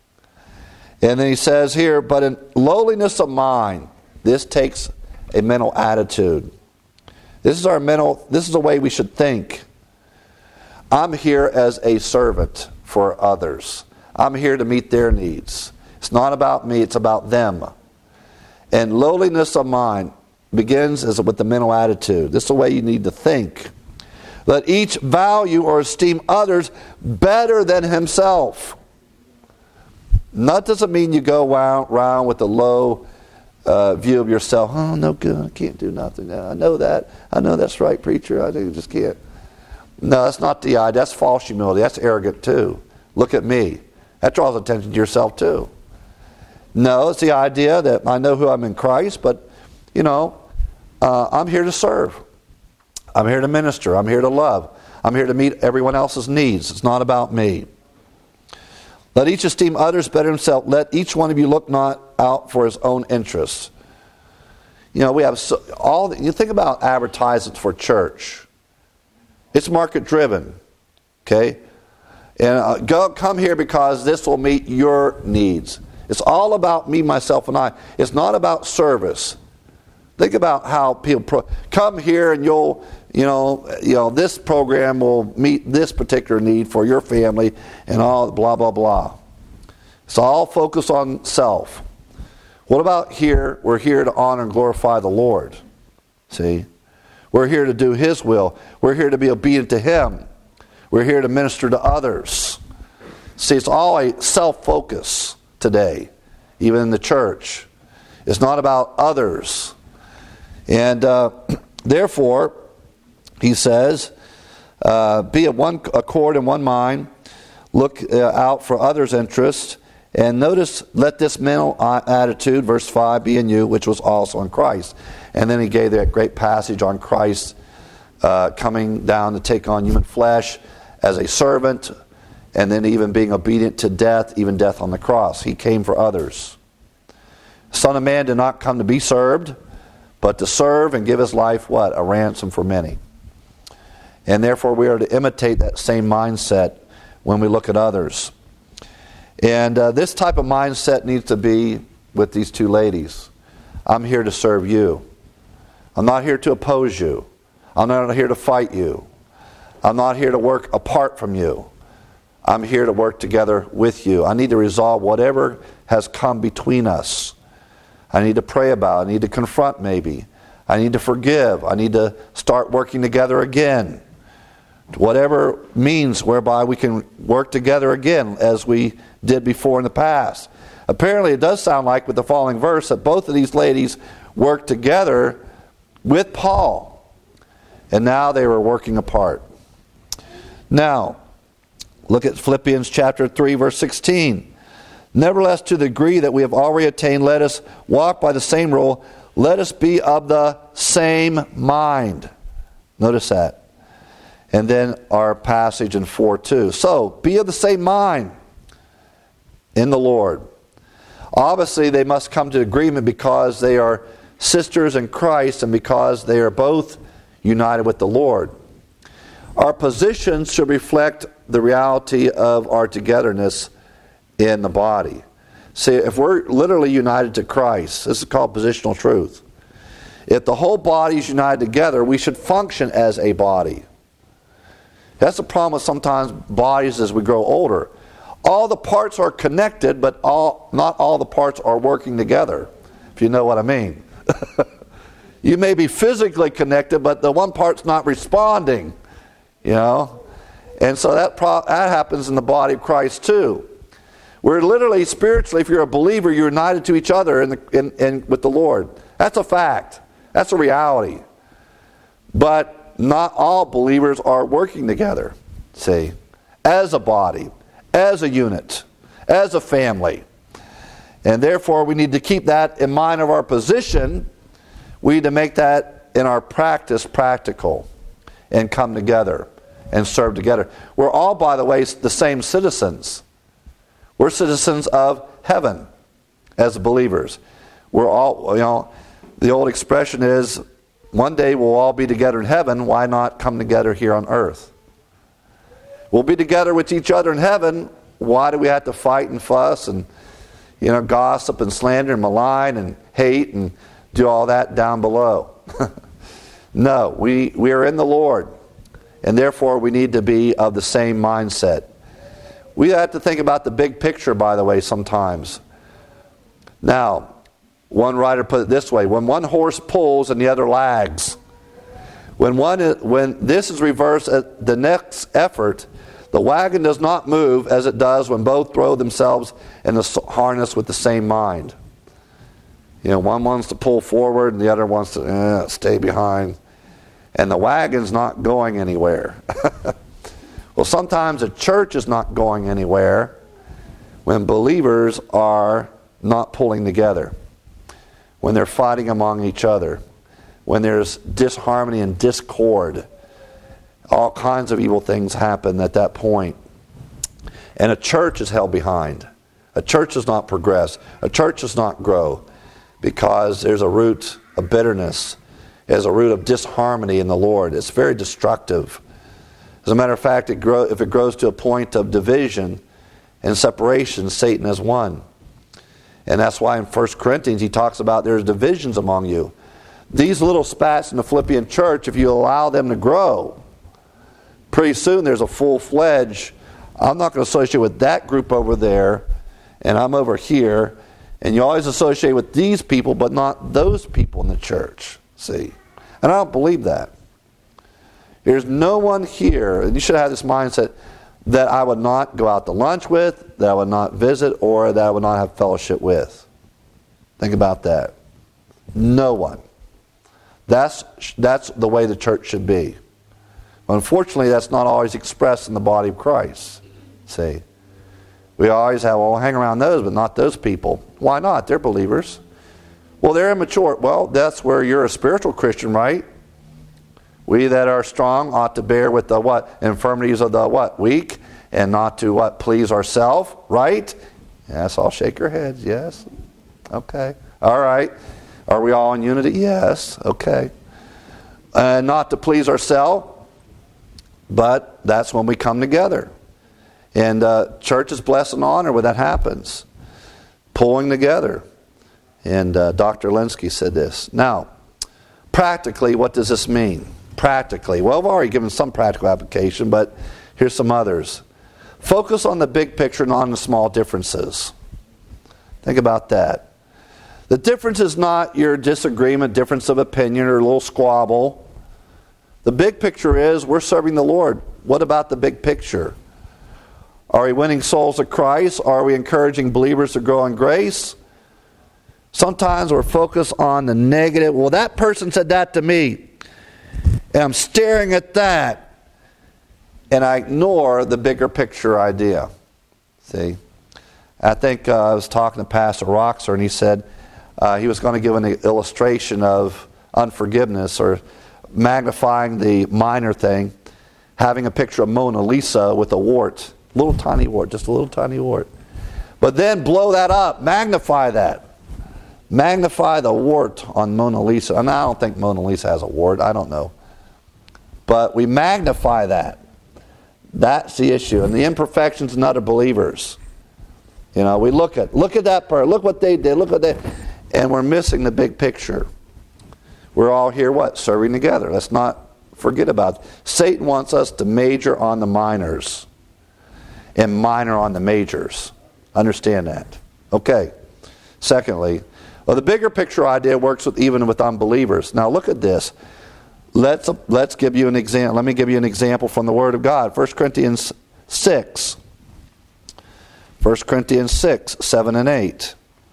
And then he says here, but in lowliness of mind, this takes a mental attitude. This is our mental, this is the way we should think. I'm here as a servant for others. I'm here to meet their needs. It's not about me, it's about them. And lowliness of mind begins as with the mental attitude. This is the way you need to think. Let each value or esteem others better than himself. That doesn't mean you go around, around with a low uh, view of yourself. Oh, no good. I can't do nothing. I know that. I know that's right, preacher. I just can't. No, that's not the idea. That's false humility. That's arrogant too. Look at me. That draws attention to yourself too. No, it's the idea that I know who I'm in Christ, but, you know, uh, I'm here to serve. I'm here to minister. I'm here to love. I'm here to meet everyone else's needs. It's not about me. Let each esteem others better than himself. Let each one of you look not out for his own interests. You know, we have so, all. The, you think about advertisements for church. It's market driven, okay? And uh, go come here because this will meet your needs. It's all about me, myself, and I. It's not about service. Think about how people pro- come here and you'll, you know, you know, this program will meet this particular need for your family and all blah, blah, blah. It's all focused on self. What about here? We're here to honor and glorify the Lord. See? We're here to do His will. We're here to be obedient to Him. We're here to minister to others. See, it's all a self-focus today, even in the church. It's not about others. And uh, therefore, he says, Uh, be of one accord and one mind. Look uh, out for others' interests. And notice, let this mental attitude, verse five, be in you, which was also in Christ. And then he gave that great passage on Christ uh, coming down to take on human flesh as a servant, and then even being obedient to death, even death on the cross. He came for others. The Son of Man did not come to be served, but to serve and give his life, what? A ransom for many. And therefore we are to imitate that same mindset when we look at others. And uh, this type of mindset needs to be with these two ladies. I'm here to serve you. I'm not here to oppose you. I'm not here to fight you. I'm not here to work apart from you. I'm here to work together with you. I need to resolve whatever has come between us. I need to pray about it. I need to confront maybe. I need to forgive. I need to start working together again. Whatever means whereby we can work together again as we did before in the past. Apparently it does sound like with the following verse that both of these ladies worked together with Paul. And now they were working apart. Now, look at Philippians chapter three, verse sixteen. Nevertheless, to the degree that we have already attained, let us walk by the same rule. Let us be of the same mind. Notice that. And then our passage in four two. So, be of the same mind in the Lord. Obviously, they must come to agreement because they are sisters in Christ and because they are both united with the Lord. Our positions should reflect the reality of our togetherness in the body. See, if we're literally united to Christ, this is called positional truth. If the whole body is united together, we should function as a body. That's the problem with sometimes bodies as we grow older. All the parts are connected, but all not all the parts are working together, if you know what I mean. You may be physically connected, but the one part's not responding, you know. And so that, pro- that happens in the body of Christ too. We're literally, spiritually, if you're a believer, you're united to each other in the, in, in, with the Lord. That's a fact. That's a reality. But not all believers are working together, see, as a body, as a unit, as a family. And therefore, we need to keep that in mind of our position. We need to make that in our practice practical and come together and serve together. We're all, by the way, the same citizens. We're citizens of heaven as believers. We're all, you know, the old expression is, one day we'll all be together in heaven. Why not come together here on earth? We'll be together with each other in heaven. Why do we have to fight and fuss and, you know, gossip and slander and malign and hate and do all that down below? No, we, we are in the Lord. And therefore we need to be of the same mindset. We have to think about the big picture, by the way, sometimes. Now, one writer put it this way: when one horse pulls and the other lags, when one is, when this is reversed at the next effort, the wagon does not move as it does when both throw themselves in the harness with the same mind. You know, one wants to pull forward and the other wants to eh, stay behind. And the wagon's not going anywhere. Well, sometimes a church is not going anywhere when believers are not pulling together, when they're fighting among each other, when there's disharmony and discord. All kinds of evil things happen at that point. And a church is held behind. A church does not progress. A church does not grow because there's a root of bitterness. There's a root of disharmony in the Lord. It's very destructive. As a matter of fact, it grow, if it grows to a point of division and separation, Satan has won. And that's why in First Corinthians he talks about there's divisions among you. These little spats in the Philippian church, if you allow them to grow, pretty soon there's a full-fledged, I'm not going to associate with that group over there, and I'm over here. And you always associate with these people, but not those people in the church. See? And I don't believe that. There's no one here, and you should have this mindset, that I would not go out to lunch with, that I would not visit, or that I would not have fellowship with. Think about that. No one. That's, that's the way the church should be. Unfortunately, that's not always expressed in the body of Christ. See? We always have, well, hang around those, but not those people. Why not? They're believers. Well, they're immature. Well, that's where you're a spiritual Christian, right? We that are strong ought to bear with the what? Infirmities of the what? Weak, and not to what? Please ourselves, right? Yes, I'll shake your heads, yes. Okay. All right. Are we all in unity? Yes. Okay. And not to please ourselves, but that's when we come together. And uh, church is blessed and honored when that happens. Pulling together. And uh, Doctor Linsky said this. Now, practically, what does this mean? Practically. Well, I've already given some practical application, but here's some others. Focus on the big picture, not on the small differences. Think about that. The difference is not your disagreement, difference of opinion, or a little squabble. The big picture is we're serving the Lord. What about the big picture? Are we winning souls to Christ? Are we encouraging believers to grow in grace? Sometimes we're focused on the negative. Well, that person said that to me, and I'm staring at that, and I ignore the bigger picture idea. See? I think uh, I was talking to Pastor Roxer, and he said uh, he was going to give an illustration of unforgiveness or magnifying the minor thing, having a picture of Mona Lisa with a wart, little tiny wart, just a little tiny wart. But then blow that up, magnify that. Magnify the wart on Mona Lisa. And I don't think Mona Lisa has a wart, I don't know. But we magnify that. That's the issue. And the imperfections in other believers. You know, we look at, look at that part, look what they did, look what they, and we're missing the big picture. We're all here, what? Serving together. Let's not forget about it. Satan wants us to major on the minors and minor on the majors. Understand that. Okay. Secondly, well, the bigger picture idea works with even with unbelievers. Now look at this. Let's let's give you an example. Let me give you an example from the Word of God. First Corinthians six. First Corinthians six, seven and eight.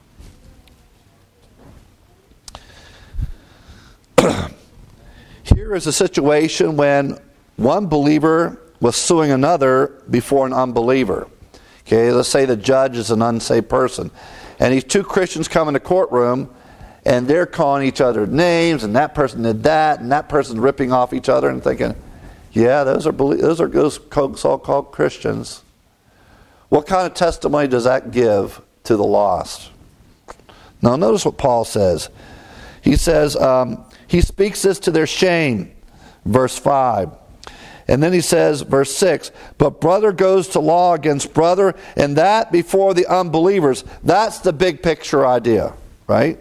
Here is a situation when one believer was suing another before an unbeliever. Okay, let's say the judge is an unsaved person. And these two Christians come in the courtroom, and they're calling each other names, and that person did that, and that person's ripping off each other and thinking, yeah, those are those are those so-called Christians. What kind of testimony does that give to the lost? Now notice what Paul says. He says, um, he speaks this to their shame, verse five. And then he says, verse six, but brother goes to law against brother, and that before the unbelievers. That's the big picture idea, right?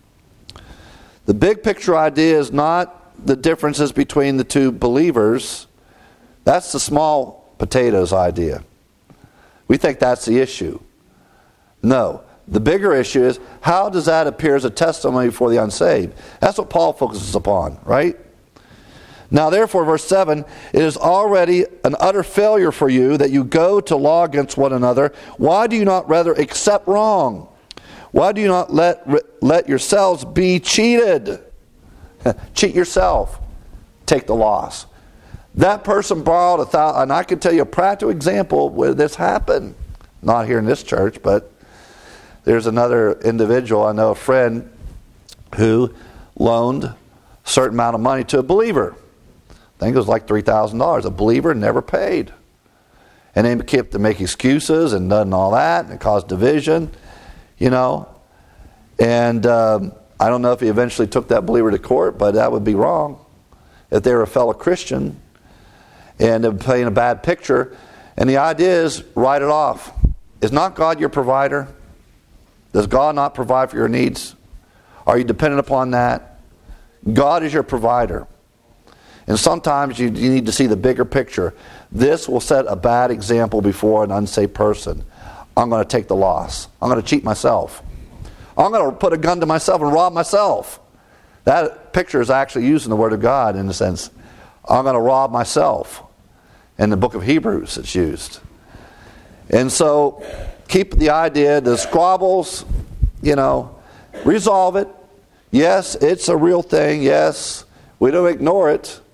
The big picture idea is not the differences between the two believers. That's the small potatoes idea. We think that's the issue. No. The bigger issue is, how does that appear as a testimony for the unsaved? That's what Paul focuses upon, right? Now therefore, verse seven, it is already an utter failure for you that you go to law against one another. Why do you not rather accept wrong? Why do you not let let yourselves be cheated? Cheat yourself. Take the loss. That person borrowed a thousand, and I can tell you a practical example where this happened. Not here in this church, but there's another individual, I know a friend, who loaned a certain amount of money to a believer. I think it was like three thousand dollars. A believer never paid. And they kept to make excuses and done all that, and it caused division, you know. And um, I don't know if he eventually took that believer to court, but that would be wrong. If they were a fellow Christian and they're painting a bad picture. And the idea is, write it off. Is not God your provider? Does God not provide for your needs? Are you dependent upon that? God is your provider. And sometimes you, you need to see the bigger picture. This will set a bad example before an unsaved person. I'm going to take the loss. I'm going to cheat myself. I'm going to put a gun to myself and rob myself. That picture is actually used in the Word of God in a sense. I'm going to rob myself. In the book of Hebrews it's used. And so keep the idea, the squabbles, you know, resolve it. Yes, it's a real thing. Yes, we don't ignore it.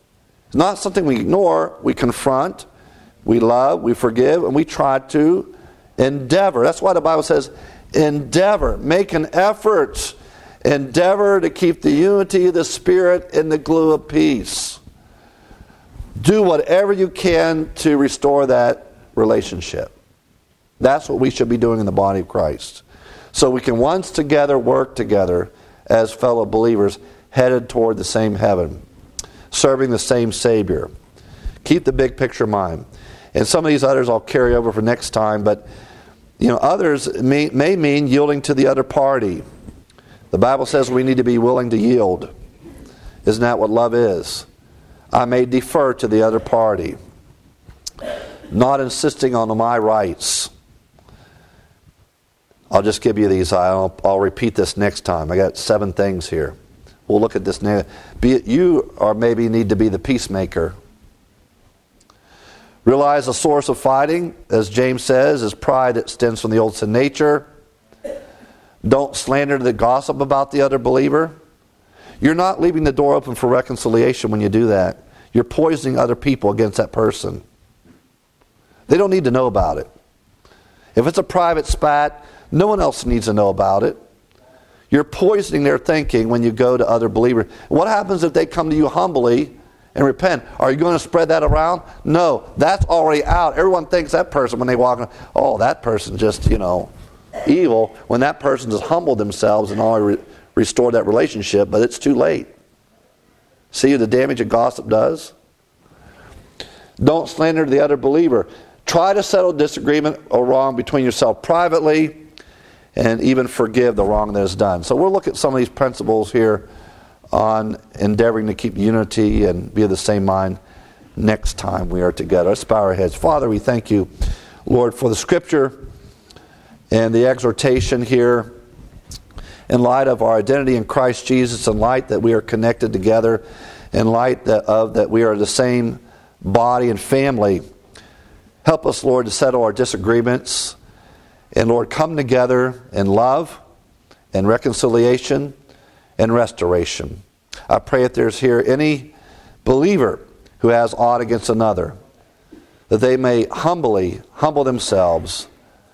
It's not something we ignore. We confront, we love, we forgive, and we try to endeavor. That's why the Bible says, endeavor. Make an effort. Endeavor to keep the unity of the Spirit in the glue of peace. Do whatever you can to restore that relationship. That's what we should be doing in the body of Christ. So we can once together work together as fellow believers headed toward the same heaven, serving the same Savior. Keep the big picture in mind. And some of these others I'll carry over for next time, but you know, others may, may mean yielding to the other party. The Bible says we need to be willing to yield. Isn't that what love is? I may defer to the other party, not insisting on my rights. I'll just give you these. I'll, I'll repeat this next time. I got seven things here. We'll look at this now. Be it you or maybe need to be the peacemaker. Realize the source of fighting, as James says, is pride that stems from the old sin nature. Don't slander the gossip about the other believer. You're not leaving the door open for reconciliation when you do that. You're poisoning other people against that person. They don't need to know about it. If it's a private spat, no one else needs to know about it. You're poisoning their thinking when you go to other believers. What happens if they come to you humbly and repent? Are you going to spread that around? No, that's already out. Everyone thinks that person when they walk in, oh, that person just, you know, evil, when that person has humbled themselves and already re- restored that relationship, but it's too late. See the damage a gossip does? Don't slander the other believer. Try to settle disagreement or wrong between yourself privately, and even forgive the wrong that is done. So we'll look at some of these principles here on endeavoring to keep unity and be of the same mind next time we are together. Let's bow our heads. Father, we thank you, Lord, for the Scripture and the exhortation here in light of our identity in Christ Jesus, in light that we are connected together, in light that, of that we are the same body and family. Help us, Lord, to settle our disagreements and, Lord, come together in love and reconciliation and restoration. I pray if there's here any believer who has aught against another, that they may humbly humble themselves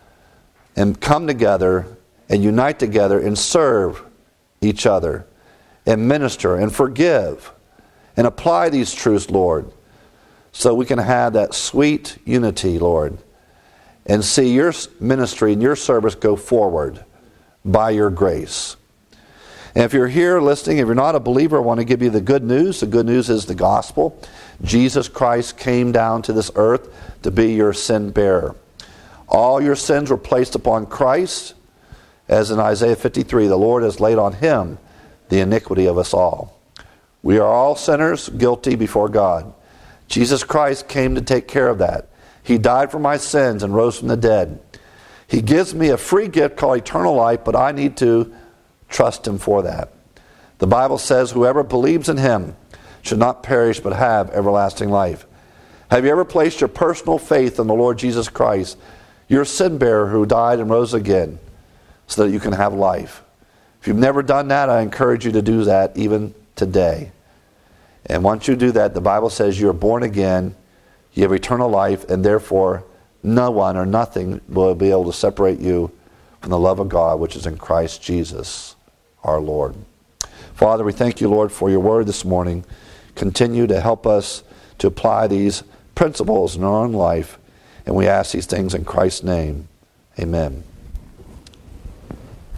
and come together and unite together and serve each other and minister and forgive and apply these truths, Lord, so we can have that sweet unity, Lord, and see your ministry and your service go forward by your grace. And if you're here listening, if you're not a believer, I want to give you the good news. The good news is the gospel. Jesus Christ came down to this earth to be your sin bearer. All your sins were placed upon Christ. As in Isaiah fifty-three, the Lord has laid on him the iniquity of us all. We are all sinners, guilty before God. Jesus Christ came to take care of that. He died for my sins and rose from the dead. He gives me a free gift called eternal life, but I need to trust him for that. The Bible says whoever believes in him should not perish but have everlasting life. Have you ever placed your personal faith in the Lord Jesus Christ, your sin bearer who died and rose again, so that you can have life? If you've never done that, I encourage you to do that even today. And once you do that, the Bible says you are born again, you have eternal life, and therefore no one or nothing will be able to separate you from the love of God, which is in Christ Jesus, our Lord. Father, we thank you, Lord, for your word this morning. Continue to help us to apply these principles in our own life, and we ask these things in Christ's name. Amen.